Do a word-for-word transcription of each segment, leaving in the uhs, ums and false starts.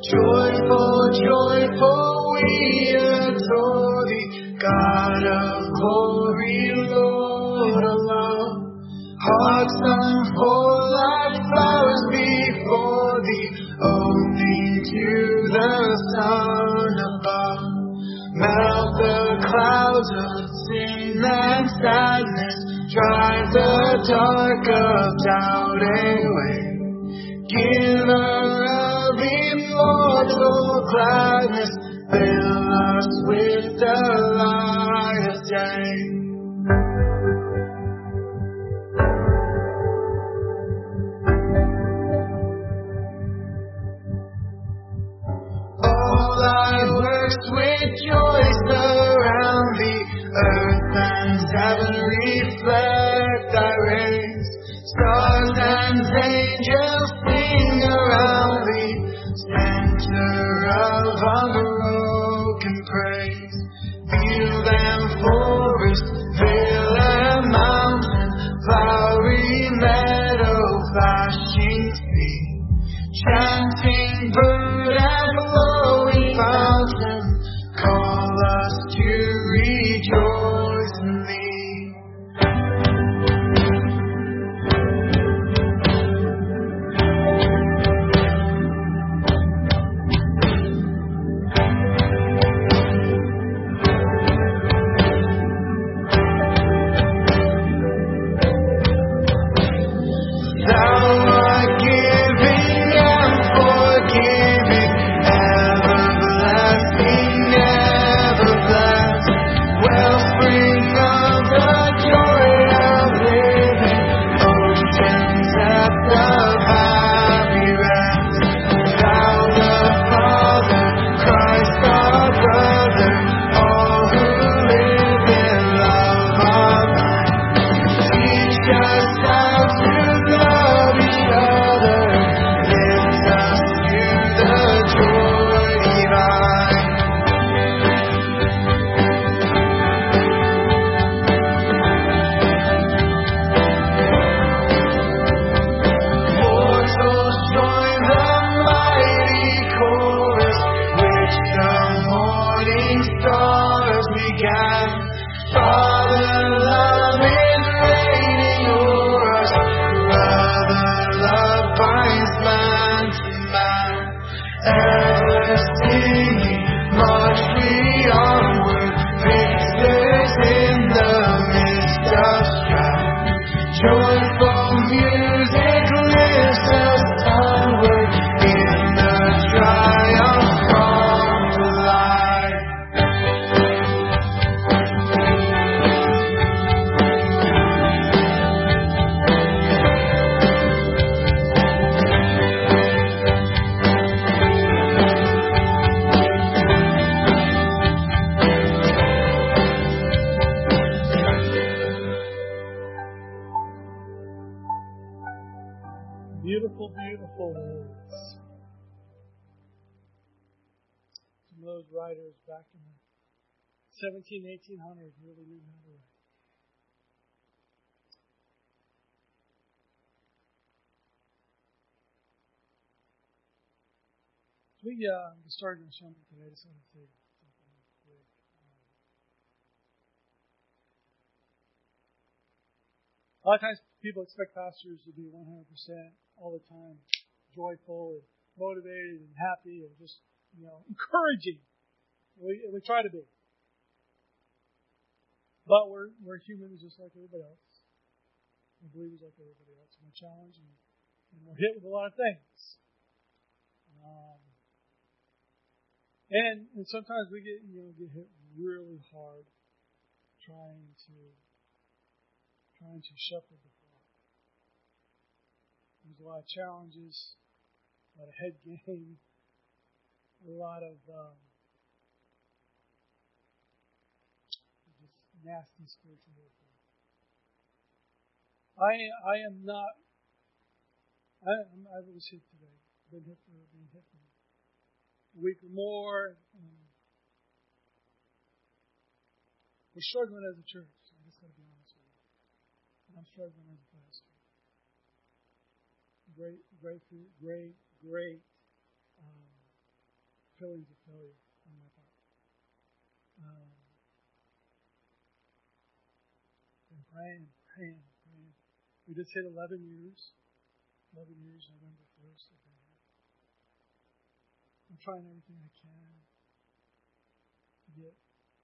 Joyful, joyful, we adore thee, God of glory, Lord of love. Hearts unfold like flowers before thee, opening to the sun above. Melt the clouds of sin and sadness, drive the dark of doubt away. Giver of immortal gladness, fill us with the light of day. All thy works with joy surround thee, earth and heaven reflect thy rays. Stars and angels sing around thee, center of unbroken praise. Field and forest, vale and mountain, flowery meadow, flashing sea, chanting bird and flowing fountain, call us to rejoice in thee. Beautiful, beautiful words. Some of those writers back in the seventeen, eighteen hundreds really knew how to write. We uh, started our sermon today. I just want to say something real quick. Um, a lot of times people expect pastors to be one hundred percent all the time joyful and motivated and happy and just, you know, encouraging. We, we try to be. But we're we're humans just like everybody else. We're believers like everybody else. And we're challenged and, and we're hit with a lot of things. Um, and and sometimes we get you know get hit really hard trying to trying to shepherd the flock. There's a lot of challenges, a lot of head game, a lot of um, just nasty spiritual warfare. I I am not. I am, I was hit today. Been hit for being hit for a week or more. Um, we're struggling as a church. I just got to be honest with you. And I'm struggling as a pastor. Great, great, great, great um, feelings of failure on my part. Um, been praying, praying, praying. We just hit eleven years. eleven years, November first. I've been here. I'm trying everything I can to get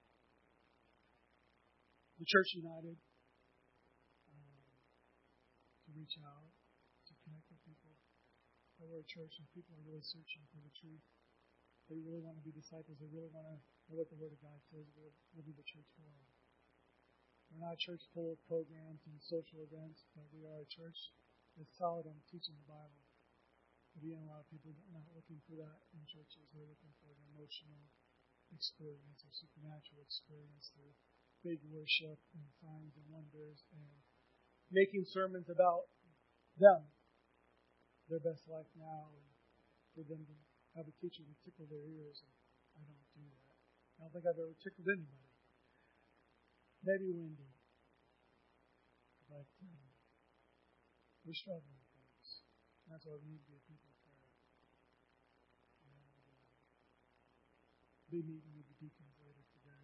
the church united, um, to reach out, to connect with people. That we're a church and people are really searching for the truth. They really want to be disciples. They really want to know what the Word of God says. We'll, we'll be the church for them. We're not a church full of programs and social events, but we are a church that's solid on teaching the Bible. But again, a lot of people are not looking for that in churches. They're looking for an emotional experience or supernatural experience through big worship and signs and wonders and making sermons about them, their best life now, and for them to have a teacher to tickle their ears. And I don't do that. I don't think I've ever tickled anybody. Maybe Wendy. But um, we're struggling with things. That's why we need to be a people of prayer. And uh, be meeting with the deacons later today.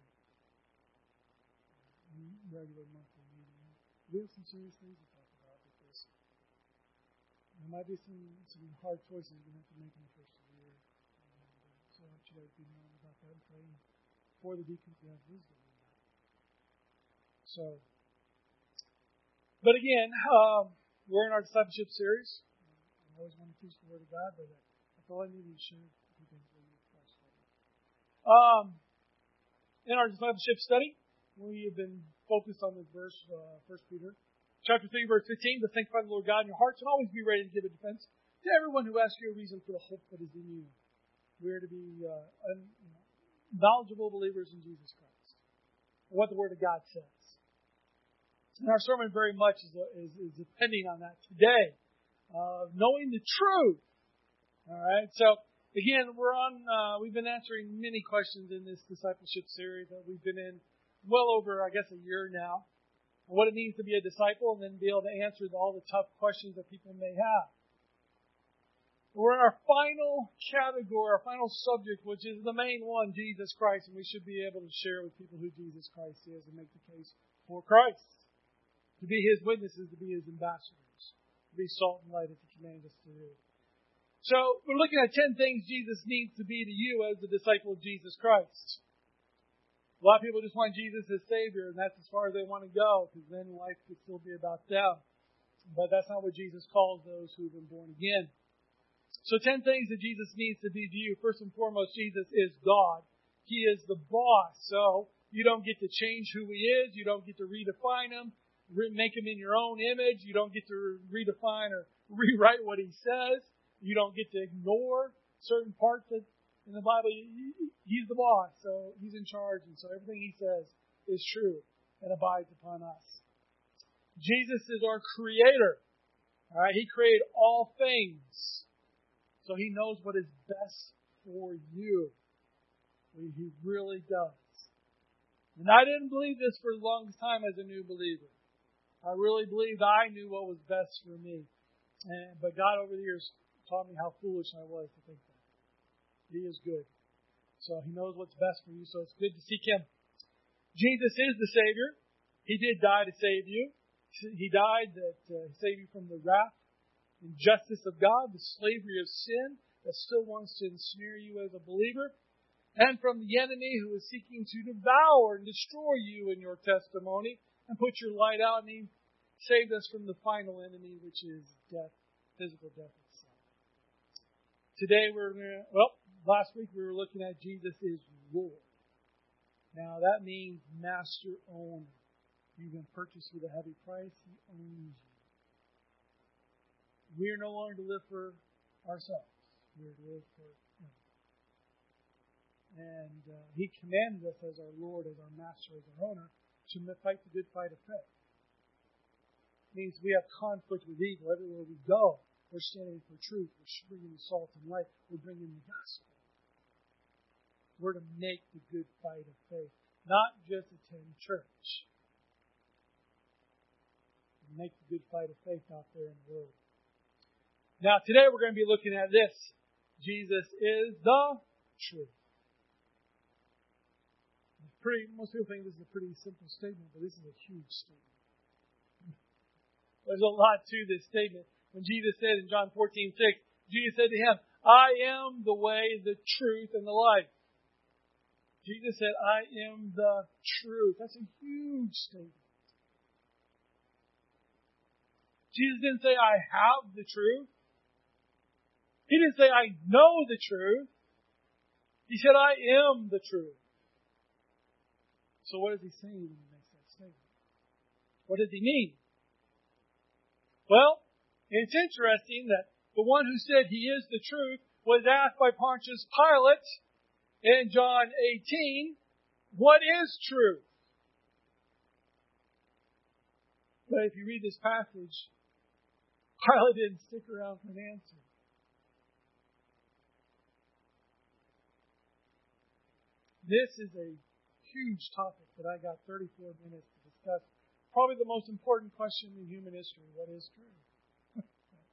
Regular monthly meeting. We have some serious things to talk about because there might be some, some hard choices we have to make in the first of the year. And uh, so I want you guys to be knowing about that and praying for the deacons to have wisdom in that. So, but again, um, we're in our discipleship series. I always want to teach the Word of God, but that's all I need to share a few things with you before I start. Um, in our discipleship study, we have been focused on this verse, uh, First Peter, chapter three, verse fifteen. To sanctify the Lord God in your hearts and always be ready to give a defense to everyone who asks you a reason for the hope that is in you. We are to be uh, un, you know, knowledgeable believers in Jesus Christ, and what the Word of God says. And our sermon very much is, is, is depending on that today, uh, knowing the truth. All right, so again, we're on. Uh, we've been answering many questions in this discipleship series that we've been in well over, I guess, a year now. And what it means to be a disciple, and then be able to answer all the tough questions that people may have. We're in our final category, our final subject, which is the main one, Jesus Christ, and we should be able to share with people who Jesus Christ is and make the case for Christ. To be His witnesses, to be His ambassadors, to be salt and light as He commands us to do. So, we're looking at ten things Jesus needs to be to you as a disciple of Jesus Christ. A lot of people just want Jesus as Savior, and that's as far as they want to go, because then life could still be about them. But that's not what Jesus calls those who have been born again. So ten things that Jesus needs to be to you. First and foremost, Jesus is God. He is the boss. So you don't get to change who He is. You don't get to redefine Him, make Him in your own image. You don't get to redefine or rewrite what He says. You don't get to ignore certain parts that in the Bible, He's the boss, so He's in charge, and so everything He says is true and abides upon us. Jesus is our Creator. All right, He created all things, so He knows what is best for you. He really does. And I didn't believe this for the longest time as a new believer. I really believed I knew what was best for me, and, but God over the years taught me how foolish I was to think that. He is good. So He knows what's best for you, so it's good to seek Him. Jesus is the Savior. He did die to save you. He died to uh, save you from the wrath and justice of God, the slavery of sin that still wants to ensnare you as a believer, and from the enemy who is seeking to devour and destroy you in your testimony and put your light out. And He saved us from the final enemy, which is death, physical death itself. Today we're going to, well, last week we were looking at Jesus is Lord. Now that means master owner. You've been purchased with a heavy price. He owns you. We are no longer to live for ourselves. We are to live for Him. And uh, He commanded us as our Lord, as our master, as our owner, to fight the good fight of faith. It means we have conflict with evil everywhere we go. We're standing for truth. We're bringing the salt and light. We're bringing the gospel. We're to make the good fight of faith, not just attend church. Make the good fight of faith out there in the world. Now, today we're going to be looking at this. Jesus is the truth. It's pretty, most people think this is a pretty simple statement, but this is a huge statement. There's a lot to this statement. When Jesus said in John fourteen six, Jesus said to him, I am the way, the truth, and the life. Jesus said, I am the truth. That's a huge statement. Jesus didn't say, I have the truth. He didn't say, I know the truth. He said, I am the truth. So what is he saying when he makes that statement? What does he mean? Well, it's interesting that the one who said he is the truth was asked by Pontius Pilate in John eighteen, what is truth? But if you read this passage, Pilate didn't stick around for an answer. This is a huge topic that I got thirty-four minutes to discuss. Probably the most important question in human history. What is truth?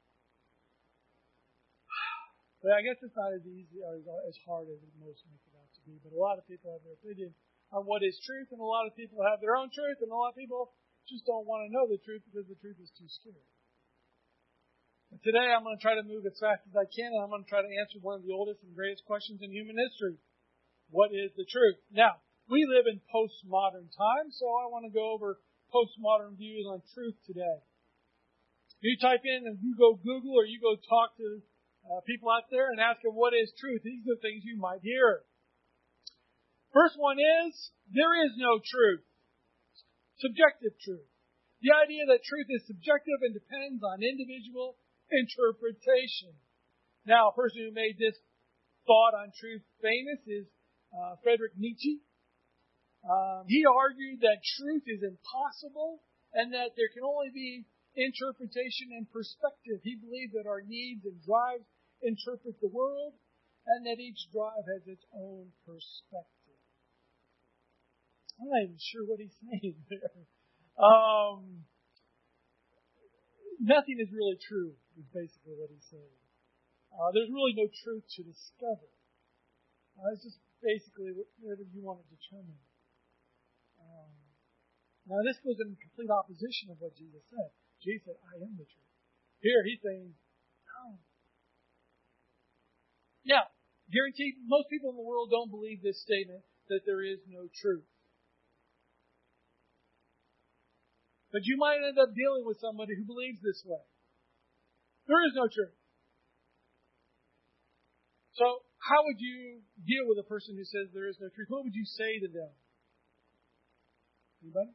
But I guess it's not as easy or as hard as most make it out to be. But a lot of people have their opinion on what is truth, and a lot of people have their own truth, and a lot of people just don't want to know the truth because the truth is too scary. But today I'm going to try to move as fast as I can, and I'm going to try to answer one of the oldest and greatest questions in human history. What is the truth? Now, we live in postmodern times, so I want to go over postmodern views on truth today. You type in and you go Google or you go talk to uh, people out there and ask them what is truth. These are the things you might hear. First one is, there is no truth. Subjective truth. The idea that truth is subjective and depends on individual interpretation. Now, a person who made this thought on truth famous is uh, Friedrich Nietzsche. Um, he argued that truth is impossible and that there can only be interpretation and perspective. He believed that our needs and drives interpret the world and that each drive has its own perspective. I'm not even sure what he's saying there. Um, nothing is really true, is basically what he's saying. Uh, there's really no truth to discover. Uh, it's just basically whatever you want to determine. Um, now, this was in complete opposition of what Jesus said. Jesus said, I am the truth. Here, he's saying, no. Now, guaranteed, most people in the world don't believe this statement that there is no truth. But you might end up dealing with somebody who believes this way. There is no truth. So, how would you deal with a person who says there is no truth? What would you say to them? Anybody?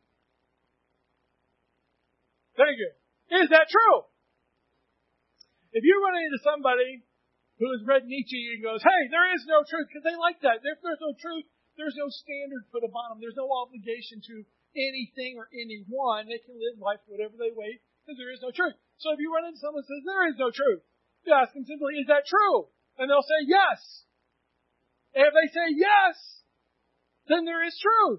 Very good. Is that true? If you run into somebody who has read Nietzsche and goes, hey, there is no truth, because they like that. If there's no truth, there's no standard put upon them. There's no obligation to anything or anyone. They can live life whatever they wait, because there is no truth. So if you run into someone who says there is no truth, you ask them simply, is that true? And they'll say yes. And if they say yes, then there is truth.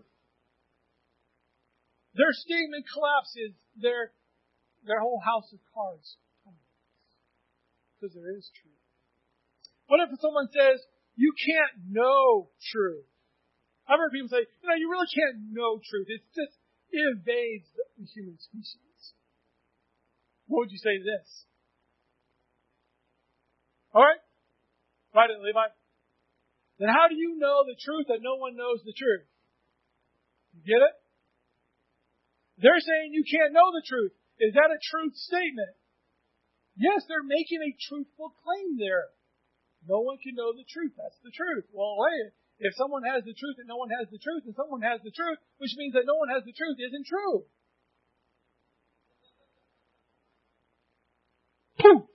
Their statement collapses. Their, their whole house of cards tumbles. Because there is truth. What if someone says, you can't know truth? I've heard people say, you know, you really can't know truth. It's just, it evades the human species. What would you say to this? Alright? Write it, Levi. Then how do you know the truth that no one knows the truth? You get it? They're saying you can't know the truth. Is that a truth statement? Yes, they're making a truthful claim there. No one can know the truth. That's the truth. Well, wait. If someone has the truth and no one has the truth, and someone has the truth, which means that no one has the truth, isn't true. Poof!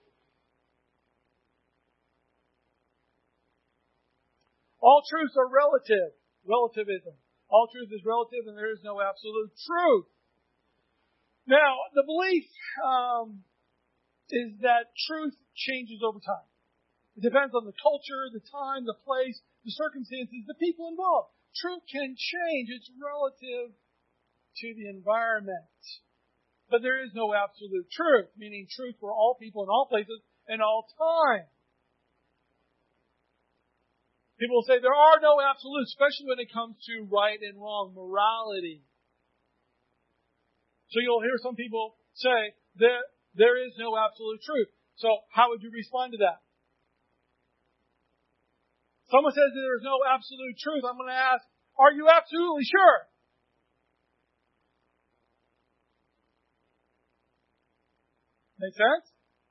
All truths are relative. Relativism. All truth is relative and there is no absolute truth. Now, the belief um, is that truth changes over time. It depends on the culture, the time, the place, the circumstances, the people involved. Truth can change. It's relative to the environment. But there is no absolute truth, meaning truth for all people in all places and all time. People will say there are no absolutes, especially when it comes to right and wrong, morality. So you'll hear some people say that there is no absolute truth. So how would you respond to that? Someone says that there is no absolute truth. I'm going to ask, are you absolutely sure? Make sense?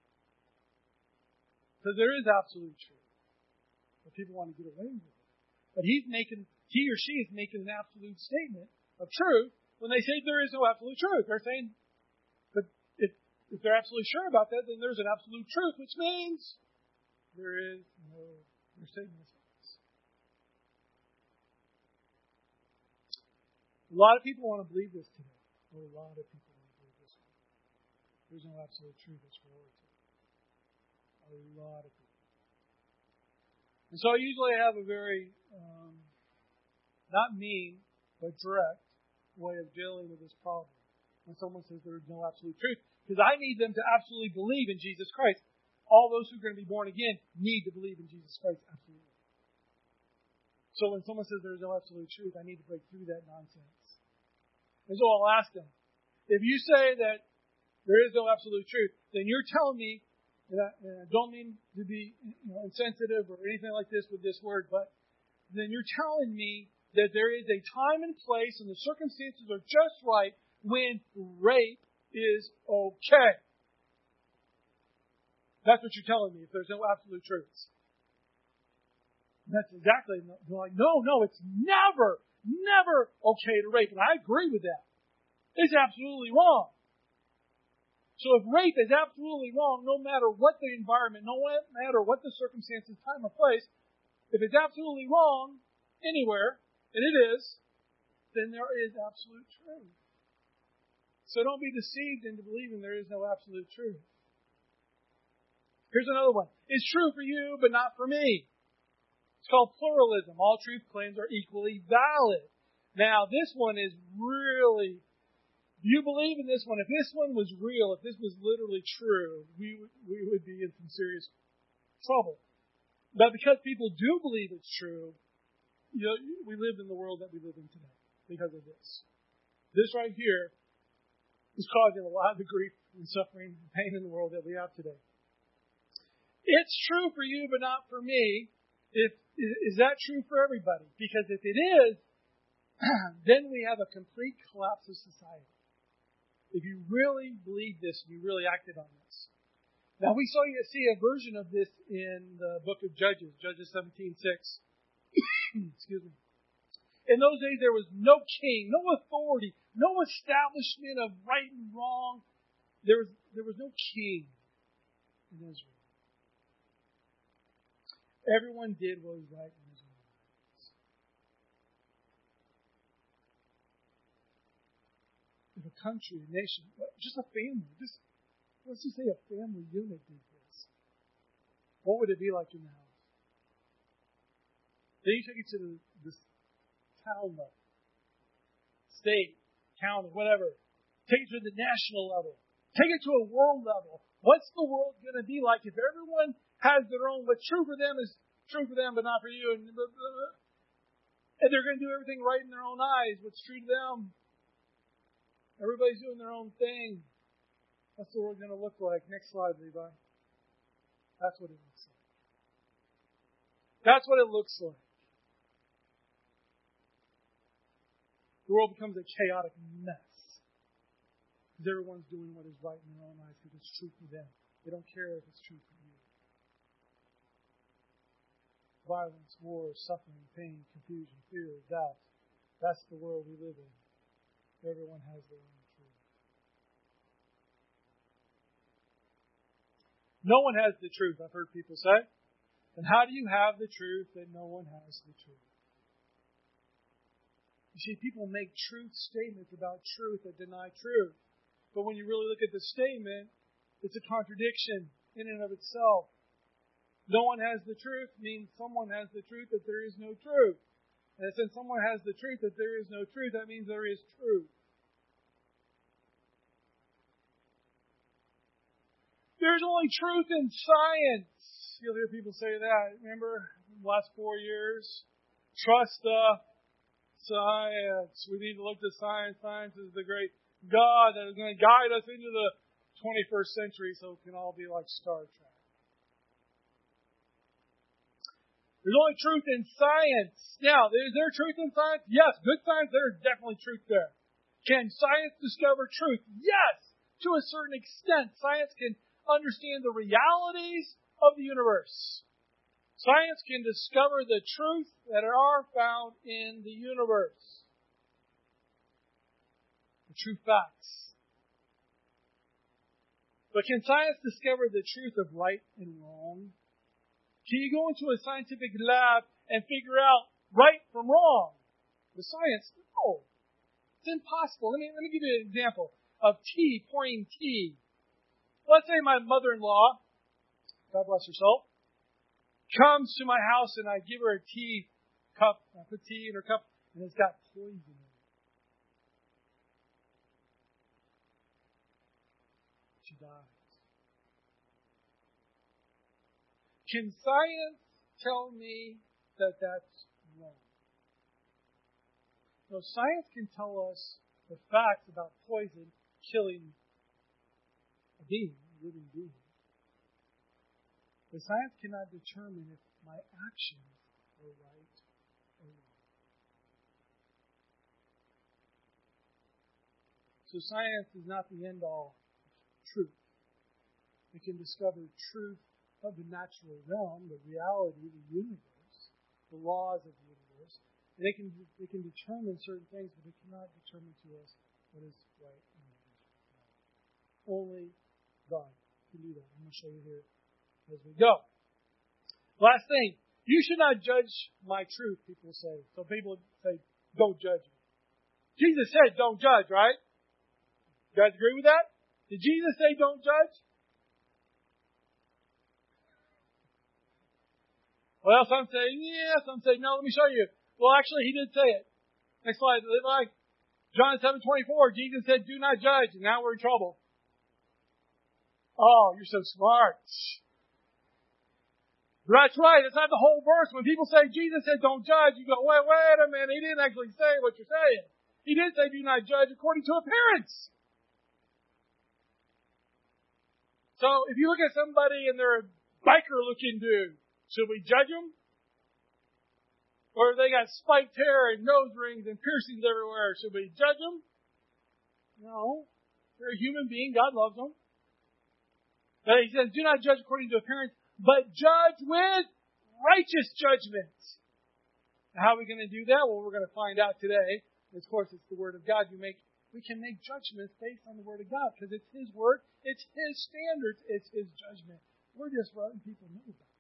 Because there is absolute truth. But people want to get away with it. But he's making, he or she is making an absolute statement of truth when they say there is no absolute truth. They're saying, but if, if they're absolutely sure about that, then there's an absolute truth, which means there is no, their statement is false. A lot of people want to believe this today. A lot of people want to believe this one. There's no absolute truth that's relative. A lot of people. And so I usually have a very, um, not mean, but direct way of dealing with this problem when someone says there is no absolute truth. Because I need them to absolutely believe in Jesus Christ. All those who are going to be born again need to believe in Jesus Christ, absolutely. So when someone says there is no absolute truth, I need to break through that nonsense. And so I'll ask them, if you say that there is no absolute truth, then you're telling me, and I, and I don't mean to be you know, insensitive or anything like this with this word, but then you're telling me that there is a time and place and the circumstances are just right when rape is okay. That's what you're telling me, if there's no absolute truths. And that's exactly, they're like, no, no, it's never, never okay to rape. And I agree with that. It's absolutely wrong. So if rape is absolutely wrong, no matter what the environment, no matter what the circumstances, time, or place, if it's absolutely wrong anywhere, and it is, then there is absolute truth. So don't be deceived into believing there is no absolute truth. Here's another one. It's true for you, but not for me. It's called pluralism. All truth claims are equally valid. Now, this one is really... Do you believe in this one? If this one was real, if this was literally true, we would, we would be in some serious trouble. But because people do believe it's true, you know, we live in the world that we live in today because of this. This right here is causing a lot of the grief and suffering and pain in the world that we have today. It's true for you, but not for me. If, is that true for everybody? Because if it is, then we have a complete collapse of society. If you really believe this, and you really acted on this. Now, we saw you see a version of this in the book of Judges, Judges seventeen six. Excuse me. In those days, there was no king, no authority, no establishment of right and wrong. There was, there was no king in Israel. Everyone did what was right in his own eyes. If a country, a nation, just a family, just let's just say a family unit did this, what would it be like in the house? Then you take it to the, the town level, state, county, whatever. Take it to the national level. Take it to a world level. What's the world going to be like if everyone has their own, what's true for them is true for them, but not for you, and, blah, blah, blah. And they're going to do everything right in their own eyes, what's true to them. Everybody's doing their own thing. What's the world going to look like? Next slide, Levi. That's what it looks like. That's what it looks like. The world becomes a chaotic mess. Because everyone's doing what is right in their own eyes because it's true for them. They don't care if it's true for you. Violence, war, suffering, pain, confusion, fear, doubt. That's the world we live in. Everyone has their own truth. No one has the truth, I've heard people say. And how do you have the truth that no one has the truth? You see, people make truth statements about truth that deny truth. But when you really look at the statement, it's a contradiction in and of itself. No one has the truth means someone has the truth that there is no truth. And since someone has the truth that there is no truth, that means there is truth. There's only truth in science. still hear people say that. Remember, the last four years, trust the science. We need to look to science. Science is the great God that is going to guide us into the twenty-first century so it can all be like Star Trek. There's only truth in science. Now, is there truth in science? Yes. Good science, there's definitely truth there. Can science discover truth? Yes, to a certain extent. Science can understand the realities of the universe. Science can discover the truth that are found in the universe. The true facts. But can science discover the truth of right and wrong? Can you go into a scientific lab and figure out right from wrong? The science, no. It's impossible. Let me, let me give you an example of tea, pouring tea. Let's say my mother-in-law, God bless her soul, comes to my house and I give her a tea cup. I put tea in her cup and it's got poison in it. She dies. Can science tell me that that's wrong? No, science can tell us the facts about poison killing a being, a living being. But science cannot determine if my actions are right or wrong. So science is not the end-all of truth. It can discover truth of the natural realm, the reality, the universe, the laws of the universe. And it can, it can determine certain things, but it cannot determine to us what is right and what is wrong. Only God can do that. I'm going to show you here as we go. Last thing, you should not judge my truth, people say. So people say, don't judge me. Jesus said, don't judge, right? You guys agree with that? Did Jesus say, don't judge? Well, some say, yeah, some say, no, let me show you. Well, actually, he did say it. Next slide. Like John seven twenty-four, Jesus said, do not judge, and now we're in trouble. Oh, you're so smart. That's right. It's not the whole verse. When people say Jesus said don't judge, you go, wait, wait a minute. He didn't actually say what you're saying. He did say do not judge according to appearance. So if you look at somebody and they're a biker-looking dude, should we judge them? Or if they got spiked hair and nose rings and piercings everywhere, should we judge them? No. They're a human being. God loves them. But he says, do not judge according to appearance, but judge with righteous judgment. Now, how are we going to do that? Well, we're going to find out today. Of course, it's the Word of God. You make, we can make judgments based on the Word of God because it's His Word, it's His standards, it's His judgment. We're just letting people know about it.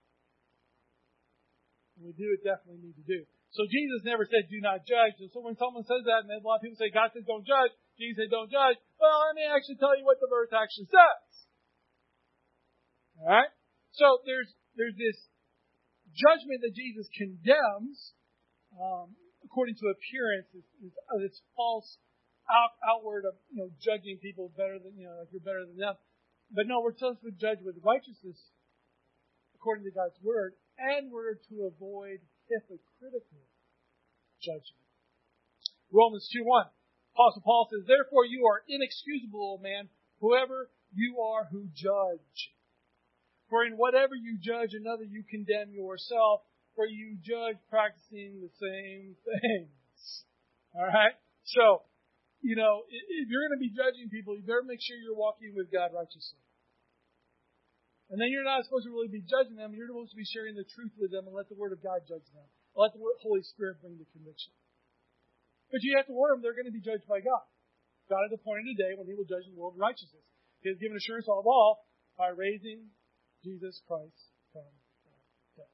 And we do it definitely need to do. So Jesus never said, do not judge. And so when someone says that, and a lot of people say, God says don't judge, Jesus said don't judge, well, let me actually tell you what the verse actually says. Alright? So there's there's this judgment that Jesus condemns um, according to appearance. It's, it's, it's false out, outward of, you know, judging people better than, you know, like you're better than them. But no, we're supposed to judge with righteousness according to God's Word. And we're to avoid hypocritical judgment. Romans two one. Apostle Paul says, therefore you are inexcusable, O man, whoever you are who judge. For in whatever you judge another, you condemn yourself, for you judge practicing the same things. Alright? So, you know, if you're going to be judging people, you better make sure you're walking with God righteously. And then you're not supposed to really be judging them. You're supposed to be sharing the truth with them and let the Word of God judge them. Let the Holy Spirit bring the conviction. But you have to warn them they're going to be judged by God. God has appointed a day when He will judge the world in righteousness. He has given assurance of all by raising Jesus Christ from the dead.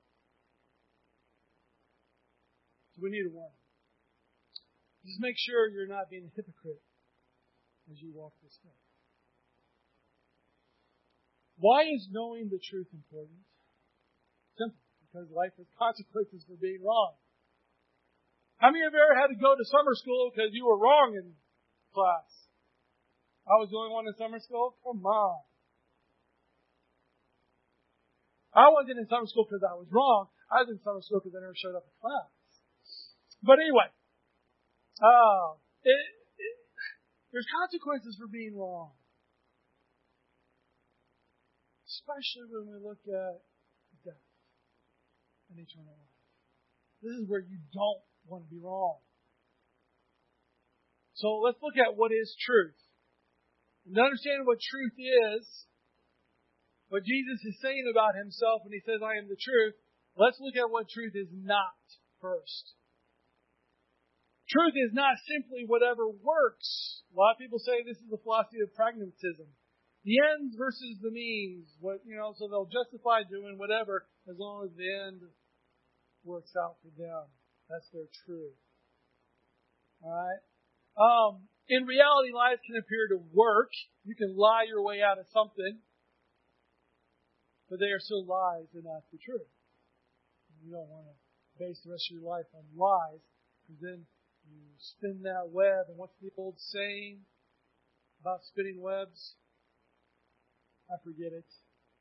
So we need to warn them. Just make sure you're not being a hypocrite as you walk this way. Why is knowing the truth important? Simple. Because life has consequences for being wrong. How many of you ever had to go to summer school because you were wrong in class? I was the only one in summer school? Come on. I wasn't in summer school because I was wrong. I was in summer school because I never showed up in class. But anyway, uh, it, it, there's consequences for being wrong. Especially when we look at death and eternal life. This is where you don't want to be wrong. So let's look at what is truth. And to understand what truth is, what Jesus is saying about himself when he says, I am the truth, let's look at what truth is not first. Truth is not simply whatever works. A lot of people say this is the philosophy of pragmatism. The ends versus the means. What, you know, so they'll justify doing whatever as long as the end works out for them. That's their truth. Alright? Um, in reality, lies can appear to work. You can lie your way out of something. But they are still lies and not the truth. You don't want to base the rest of your life on lies, because then you spin that web. And what's the old saying about spinning webs? I forget it.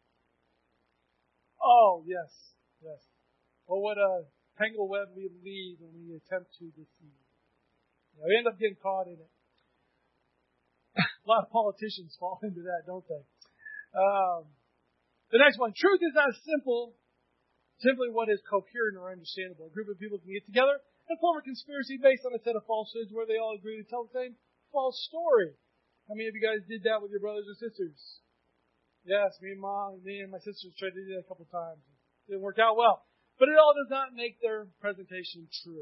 Oh, yes, yes. Well, what a tangled web we leave when we attempt to deceive. You know, we end up getting caught in it. A lot of politicians fall into that, don't they? Um, The next one, truth is not simple, simply what is coherent or understandable. A group of people can get together and form a conspiracy based on a set of falsehoods where they all agree to tell the same false story. How many of you guys did that with your brothers or sisters? Yes, me and mom, me and my sisters tried to do that a couple times. It didn't work out well. But it all does not make their presentation true.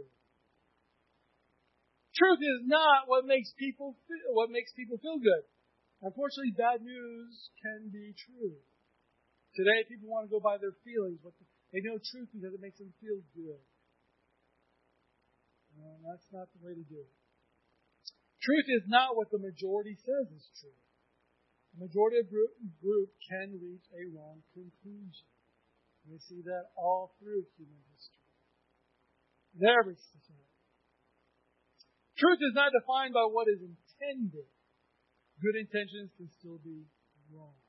Truth is not what makes people feel, what makes people feel good. Unfortunately, bad news can be true. Today, people want to go by their feelings. But they know truth because it makes them feel good. No, that's not the way to do it. Truth is not what the majority says is true. The majority of group, group can reach a wrong conclusion. We see that all through human history. In every society. Truth is not defined by what is intended. Good intentions can still be wrong.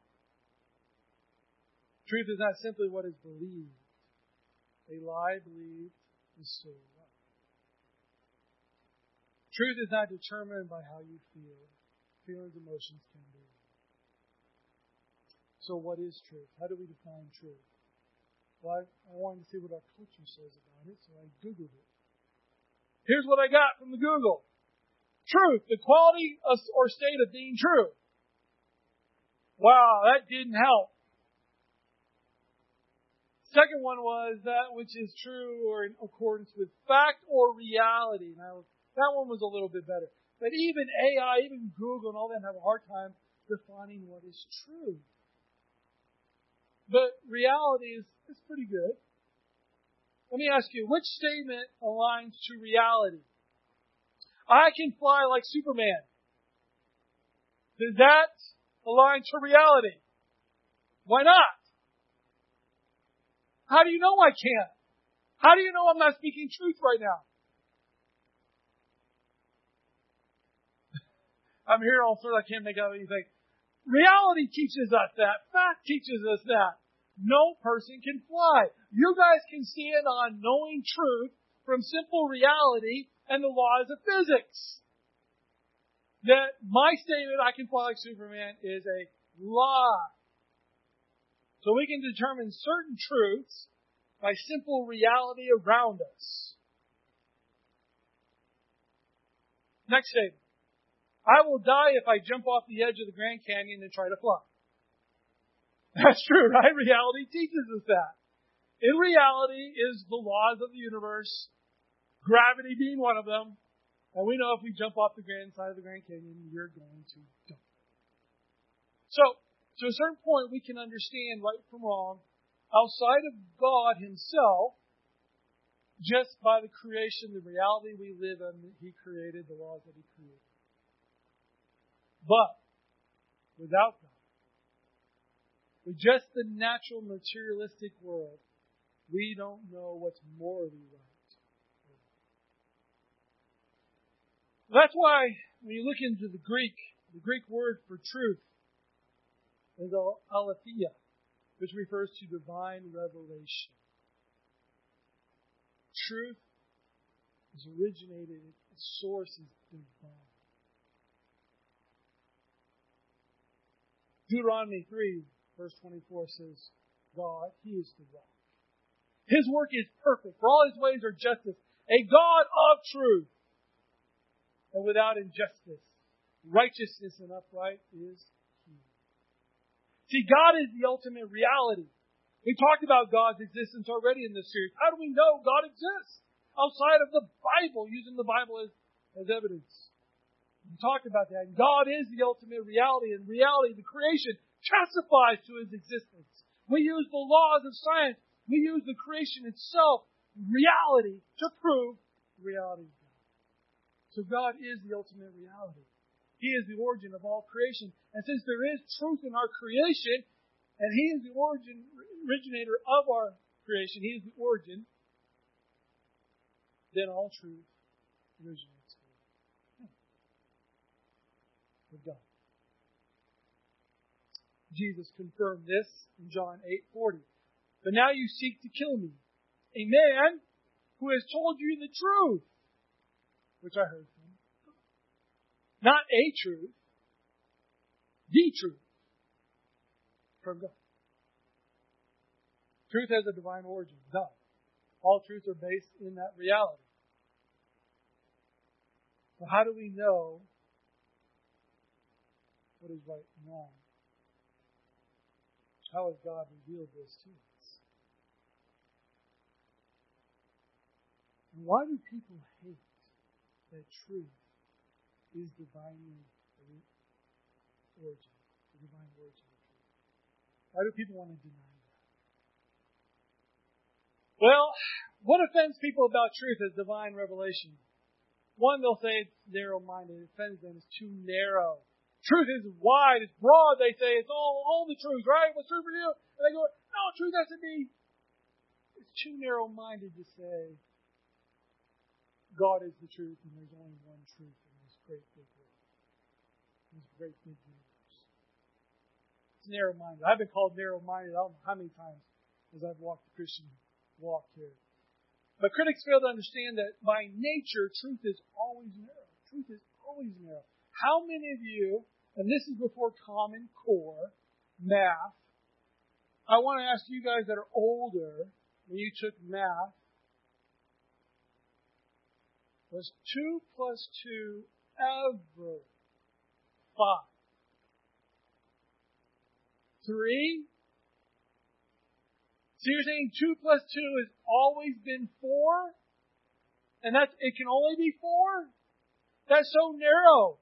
Truth is not simply what is believed. A lie believed is still a lie. Truth is not determined by how you feel. Feelings, emotions can be. So what is truth? How do we define truth? Well, I, I wanted to see what our culture says about it, so I Googled it. Here's what I got from the Google. Truth, the quality of, or state of being true. Wow, that didn't help. Second one was that which is true or in accordance with fact or reality. Now, that one was a little bit better. But even A I, even Google and all that have a hard time defining what is true. But reality is, is pretty good. Let me ask you, which statement aligns to reality? I can fly like Superman. Does that align to reality? Why not? How do you know I can't? How do you know I'm not speaking truth right now? I'm here all sorts, I can't make out anything. Reality teaches us that. Fact teaches us that. No person can fly. You guys can stand on knowing truth from simple reality and the laws of physics. That my statement, I can fly like Superman, is a lie. So we can determine certain truths by simple reality around us. Next statement. I will die if I jump off the edge of the Grand Canyon and try to fly. That's true, right? Reality teaches us that. In reality is the laws of the universe, gravity being one of them, and we know if we jump off the grand side of the Grand Canyon, you're going to die. So, to a certain point, we can understand right from wrong outside of God Himself, just by the creation, the reality we live in, that He created, the laws that He created. But, without God, with just the natural materialistic world, we don't know what's morally right. That's why, when you look into the Greek, the Greek word for truth is aletheia. which refers to divine revelation. Truth is originated, its source is divine. Deuteronomy three, verse twenty-four says, God, He is the rock. His work is perfect, for all His ways are justice. A God of truth, and without injustice. Righteousness and upright is He. See, God is the ultimate reality. We talked about God's existence already in this series. How do we know God exists outside of the Bible, using the Bible as, as evidence? We talked about that. And God is the ultimate reality, and reality, the creation, testifies to His existence. We use the laws of science. We use the creation itself, reality, to prove the reality of God. So God is the ultimate reality. He is the origin of all creation. And since there is truth in our creation, and He is the origin, originator of our creation, He is the origin, then all truth originates with Him. With God. Jesus confirmed this in John eight forty. But now you seek to kill me, a man who has told you the truth, which I heard from. Not a truth, the truth from God. Truth has a divine origin, God. All truths are based in that reality. So how do we know what is right and wrong? How has God revealed this to us? And why do people hate that truth is divinely origin, the divine origin of truth? Why do people want to deny that? Well, what offends people about truth as divine revelation? One, they'll say it's narrow-minded. It offends them. It's too narrow. Truth is wide, it's broad. They say it's all, all the truth, right? What's true for you? And they go, no, truth has to be. It's too narrow-minded to say God is the truth and there's only one truth in this great big world, this great big universe. It's narrow-minded. I've been called narrow-minded I don't know how many times as I've walked the Christian walk here. But critics fail to understand that by nature, truth is always narrow. Truth is always narrow. How many of you, and this is before Common Core, math, I want to ask you guys that are older, when you took math, was two plus two ever five? Three? So you're saying two plus two has always been four? And that's, it can only be four? That's so narrow.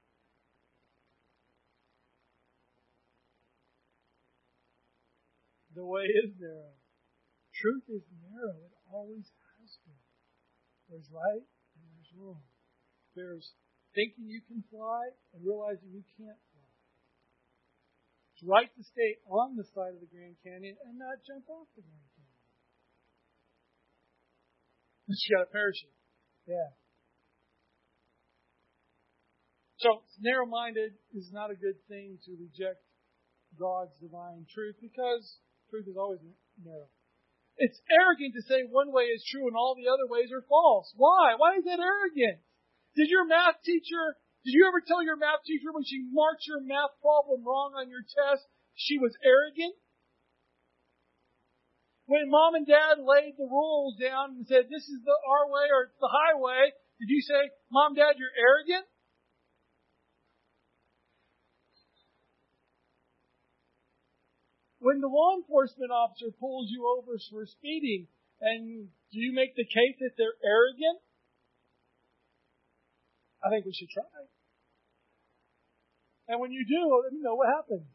The way is narrow. Truth is narrow. It always has been. There's right and there's wrong. There's thinking you can fly and realizing you can't fly. It's right to stay on the side of the Grand Canyon and not jump off the Grand Canyon. But you got a parachute. Yeah. So, narrow-minded is not a good thing to reject God's divine truth because truth is always narrow. It's arrogant to say one way is true and all the other ways are false. Why? Why is that arrogant? Did your math teacher, did you ever tell your math teacher when she marked your math problem wrong on your test, she was arrogant? When mom and dad laid the rules down and said, this is the our way or it's the highway, did you say, Mom, Dad, you're arrogant? When the law enforcement officer pulls you over for speeding, and do you make the case that they're arrogant? I think we should try. And when you do, let me know what happens.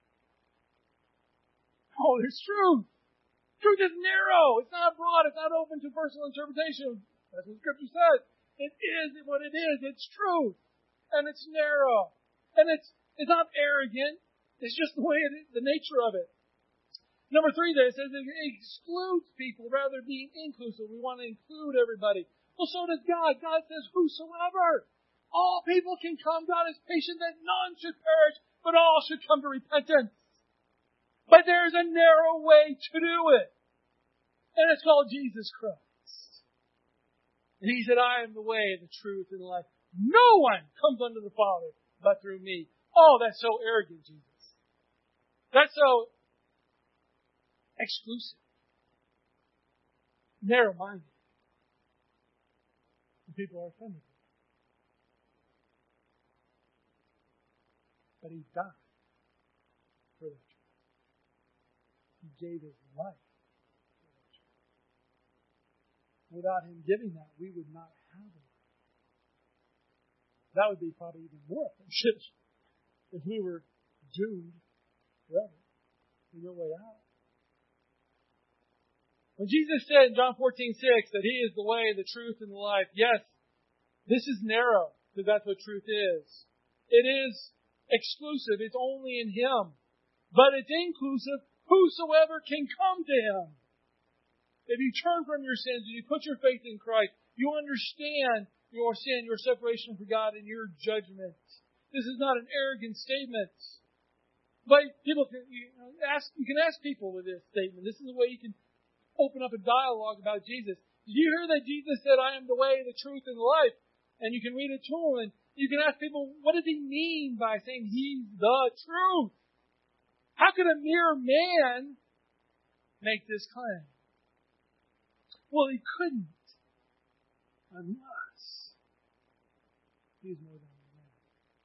Oh, there's truth. Truth is narrow. It's not broad. It's not open to personal interpretation. That's what Scripture says. It is what it is. It's truth. And it's narrow. And it's it's not arrogant. It's just the way it is, the nature of it. Number three there, it says it excludes people rather than being inclusive. We want to include everybody. Well, so does God. God says, whosoever. All people can come. God is patient that none should perish, but all should come to repentance. But there's a narrow way to do it. And it's called Jesus Christ. And He said, I am the way, the truth, and the life. No one comes unto the Father but through me. Oh, that's so arrogant, Jesus. That's so exclusive. Narrow-minded. And people are offended. But He died for that truth. He gave His life for that truth. Without Him giving that, we would not have it. That would be probably even more offensive if we were doomed forever. There's no way out. When Jesus said in John fourteen six that He is the way, the truth, and the life, yes, this is narrow, because that's what truth is. It is exclusive. It's only in Him. But it's inclusive. Whosoever can come to Him. If you turn from your sins and you put your faith in Christ, you understand your sin, your separation from God, and your judgment. This is not an arrogant statement. But people can you know, ask. You can ask people with this statement. This is the way you can open up a dialogue about Jesus. Did you hear that Jesus said, "I am the way, the truth, and the life"? And you can read it to them, and you can ask people, what does He mean by saying He's the truth? How could a mere man make this claim? Well, he couldn't, unless He's more than a man.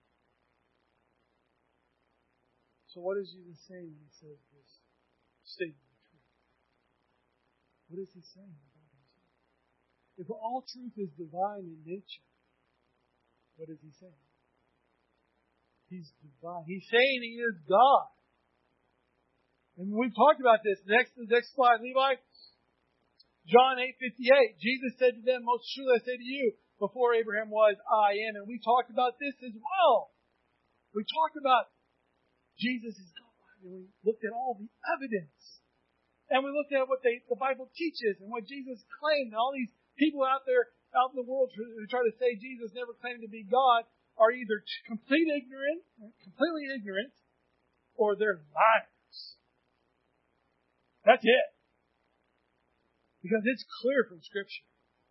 So what is Jesus saying when He says this statement of truth? What is He saying about Himself? If all truth is divine in nature, what is He saying? He's divine. He's saying He is God. And we've talked about this. Next, the next slide, Levi. John eight fifty-eight. Jesus said to them, most truly I say to you, before Abraham was, I am. And we talked about this as well. We talked about Jesus is God. And we looked at all the evidence. And we looked at what they, the Bible teaches and what Jesus claimed. And all these people out there, out in the world who try to say Jesus never claimed to be God are either completely ignorant, completely ignorant, or they're liars. That's it. Because it's clear from Scripture.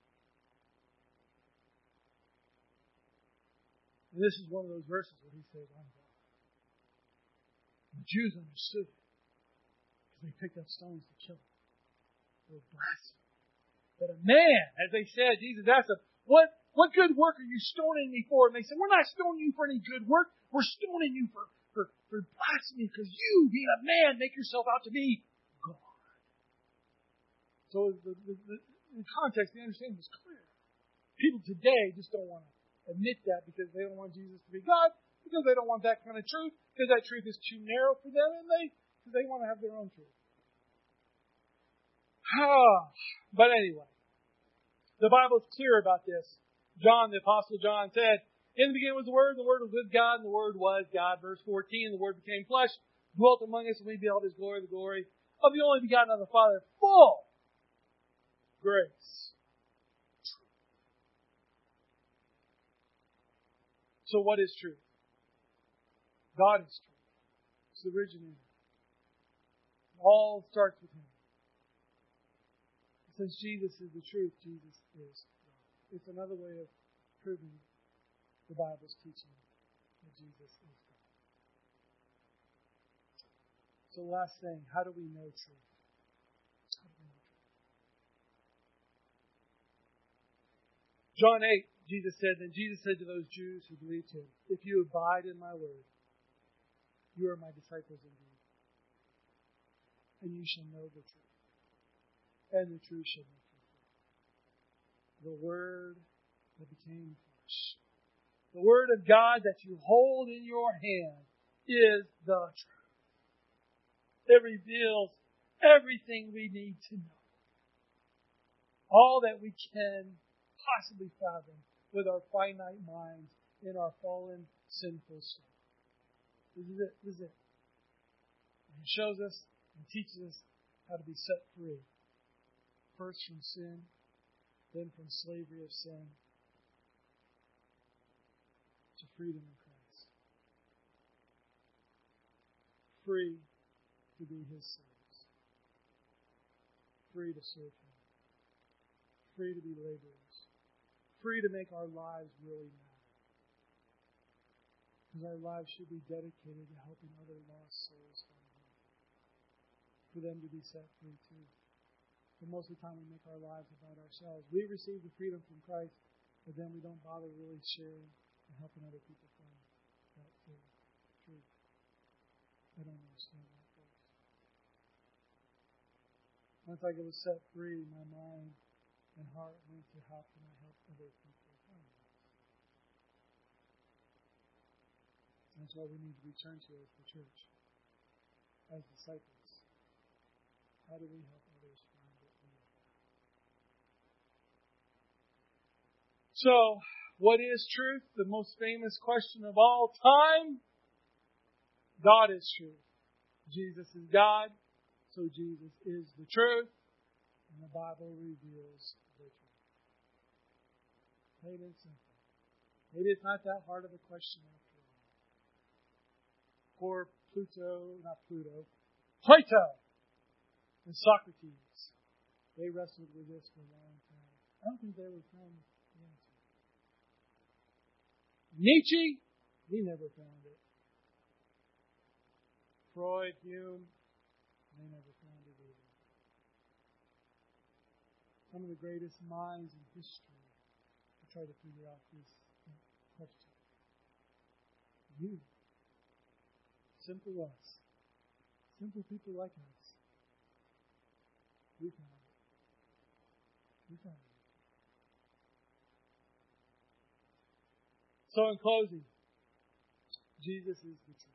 And this is one of those verses where He says, I'm God. The Jews understood it. Because they picked up stones to kill Him. They were blaspheming. But a man, as they said, Jesus asked them, what, what good work are you stoning me for? And they said, we're not stoning you for any good work. We're stoning you for, for, for blasphemy because you, being a man, make yourself out to be God. So the, the, the, in context, the understanding was clear. People today just don't want to admit that because they don't want Jesus to be God, because they don't want that kind of truth, because that truth is too narrow for them, and they because they want to have their own truth. But anyway, the Bible is clear about this. John, the Apostle John, said, in the beginning was the Word, and the Word was with God, and the Word was God. Verse fourteen, the Word became flesh, dwelt among us, and we beheld His glory, the glory of the only begotten of the Father, full grace. So what is truth? God is truth. It's the originator. It all starts with Him. Since Jesus is the truth, Jesus is God. It's another way of proving the Bible's teaching that Jesus is God. So last thing, how do we know truth? How do we know truth? John eight, Jesus said, then Jesus said to those Jews who believed Him, if you abide in my word, you are my disciples indeed. And you shall know the truth. And the truth shall make you free. The word that became flesh. The word of God that you hold in your hand is the truth. It reveals everything we need to know. All that we can possibly fathom with our finite minds in our fallen, sinful state. This is it. This is it. And He shows us and teaches us how to be set free. First from sin, then from slavery of sin to freedom in Christ. Free to be His slaves. Free to serve Him. Free to be laborers. Free to make our lives really matter. Because our lives should be dedicated to helping other lost souls find Him. For them to be set free too. But most of the time we make our lives about ourselves. We receive the freedom from Christ, but then we don't bother really sharing and helping other people find that true truth. I don't understand that first. Once I was set free, my mind and heart went to how can I help other people find it. That's what we need to return to as the church, as disciples. How do we help others find what we have? So, what is truth? The most famous question of all time. God is truth. Jesus is God, so Jesus is the truth. And the Bible reveals the truth. Plain and simple. Maybe it's not that hard of a question after all. Poor Pluto, not Pluto, Plato and Socrates. They wrestled with this for a long time. I don't think they ever found the answer. Nietzsche, he never found it. Freud, Hume, they never found it either. Some of the greatest minds in history to try to figure out this question. You, simple us, simple people like us, we found it. We found it. So in closing, Jesus is the truth.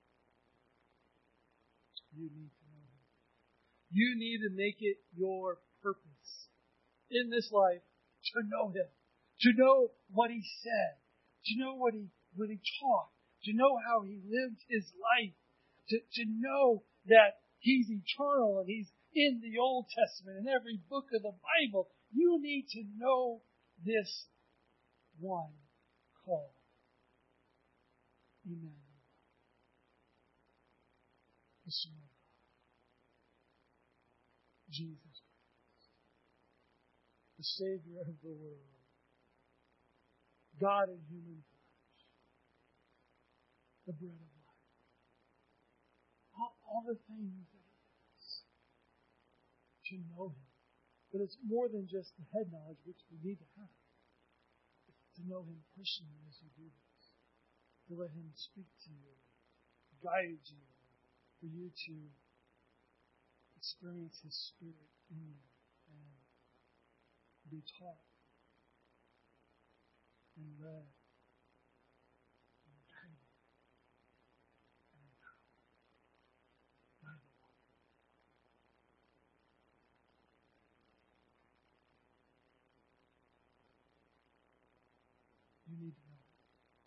You need to know Him. You need to make it your purpose in this life to know Him, to know what He said, to know what He what He taught, to know how He lived His life, to, to know that He's eternal and He's in the Old Testament and every book of the Bible. You need to know this one called Emmanuel. The Son of God. Jesus Christ. The Savior of the world. God in human flesh. The bread of life. All, all the things that He is. To know Him. But it's more than just the head knowledge which we need to have. It's to know Him personally as you do this. To let Him speak to you, guide you, for you to experience His Spirit in you and be taught and led and guided and empowered by the Lord. You need to know it.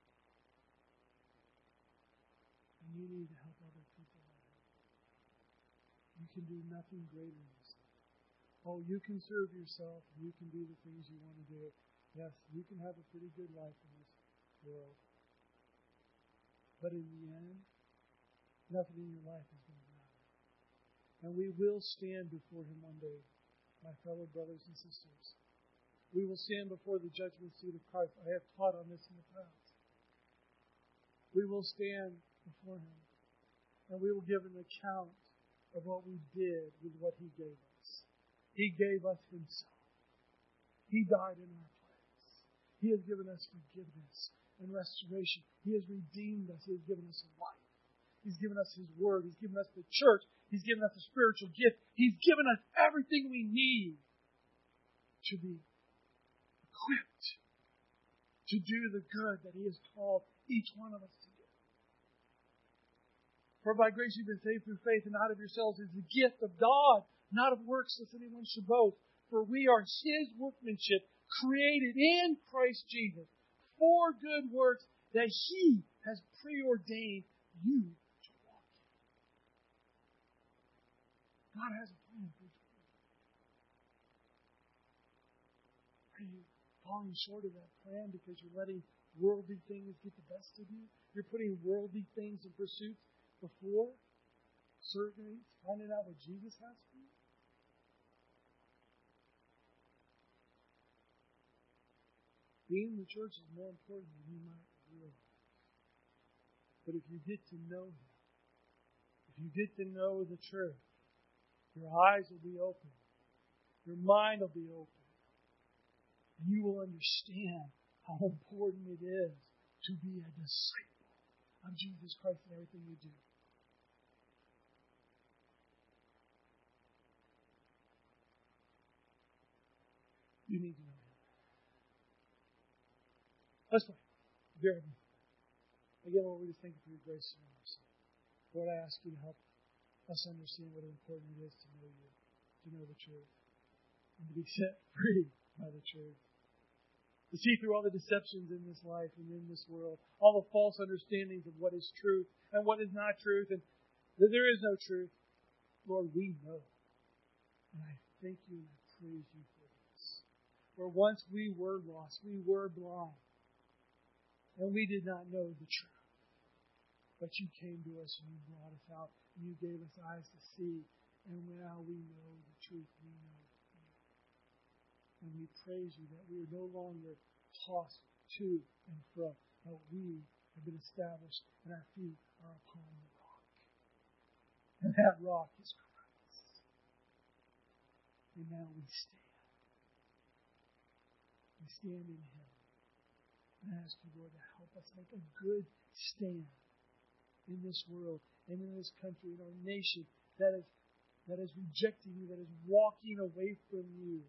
And you need to help other people know Him. You can do nothing greater in this life. Oh, you can serve yourself. You can do the things you want to do. Yes, you can have a pretty good life in this world. But in the end, nothing in your life is going to matter. And we will stand before Him one day, my fellow brothers and sisters. We will stand before the judgment seat of Christ. I have taught on this in the past. We will stand before Him, and we will give an account of what we did with what He gave us. He gave us Himself. He died in our place. He has given us forgiveness and restoration. He has redeemed us. He has given us life. He's given us His Word. He's given us the church. He's given us a spiritual gift. He's given us everything we need to be equipped to do the good that He has called each one of us to do. For by grace you've been saved through faith, and not of yourselves. Is the gift of God, not of works, lest anyone should boast. For we are His workmanship, created in Christ Jesus, for good works that He has preordained you to walk in. God has a plan for each one. Are you falling short of that plan because you're letting worldly things get the best of you? You're putting worldly things and pursuits before serving, finding out what Jesus has for you? Being in the church is more important than you might realize. But if you get to know Him, if you get to know the truth, your eyes will be open. Your mind will be open. You will understand how important it is to be a disciple of Jesus Christ in everything you do. You need to know Him. Let's pray. Dear Heavenly Father, again, Lord, we just thank you for your grace and your mercy. Lord, I ask you to help us understand what important it is to know you, to know the truth, and to be set free by the truth. To see through all the deceptions in this life and in this world, all the false understandings of what is truth and what is not truth, and that there is no truth. Lord, we know. And I thank you and I praise you for this. Where once we were lost, we were blind, and we did not know the truth. But you came to us and you brought us out, and you gave us eyes to see, and now we know the truth. We know you. And we praise you that we are no longer tossed to and fro, but we have been established, and our feet are upon the rock. And that rock is Christ. And now we stand. We stand in Him. And I ask you, Lord, to help us make a good stand in this world and in this country, in our nation that is that is rejecting you, that is walking away from you.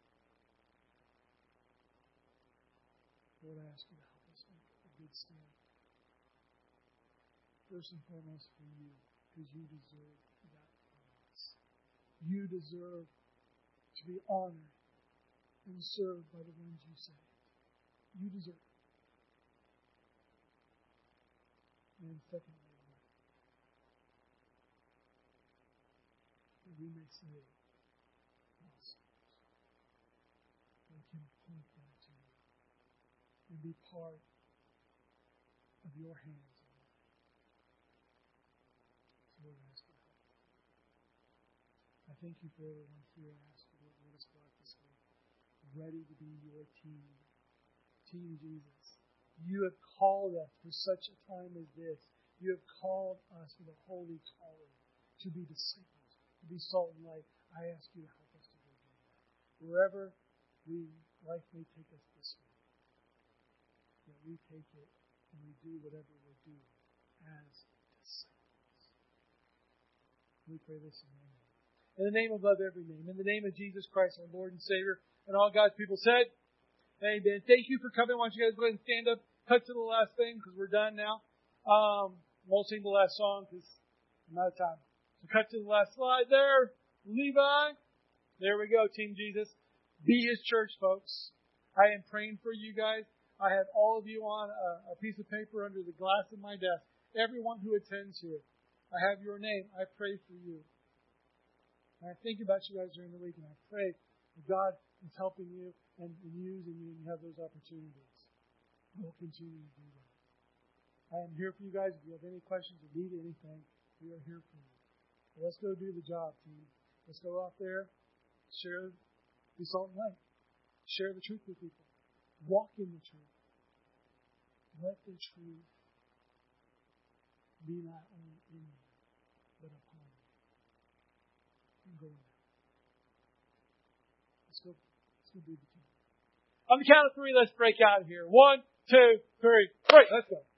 Lord, I ask you to help us make a good stand. First and foremost for you, because you deserve that from us. You deserve to be honored and served by the ones you saved. You deserve it. And secondly, that we may say, awesome. We can point them to you and be part of your hands. So Lord, I ask you to help. I thank you for everyone here. I ask you to let us go out this week ready to be your team. Team Jesus. You have called us for such a time as this. You have called us with a holy calling to be disciples, to be salt and light. I ask you to help us to go do that. Wherever we life may take us this week, that we take it and we do whatever we're doing as disciples. We pray this in your name. In the name above every name, in the name of Jesus Christ, our Lord and Savior, and all God's people said, amen. Thank you for coming. Why don't you guys go ahead and stand up, cut to the last thing, because we're done now. Um, won't sing the last song because I'm out of time. So cut to the last slide there. Levi. There we go, Team Jesus. Be His church, folks. I am praying for you guys. I have all of you on a, a piece of paper under the glass of my desk. Everyone who attends here. I have your name. I pray for you. And I think about you guys during the week, and I pray that God is helping you and, and using you, and you have those opportunities. We'll continue to do that. I am here for you guys. If you have any questions or need anything, we are here for you. So let's go do the job, team. Let's go out there, share the salt and light. Share the truth with people. Walk in the truth. Let the truth be not only in you, but upon you. And go now. Let's go. Let's go do the team. On the count of three, let's break out of here. One, two, three, break. Let's go.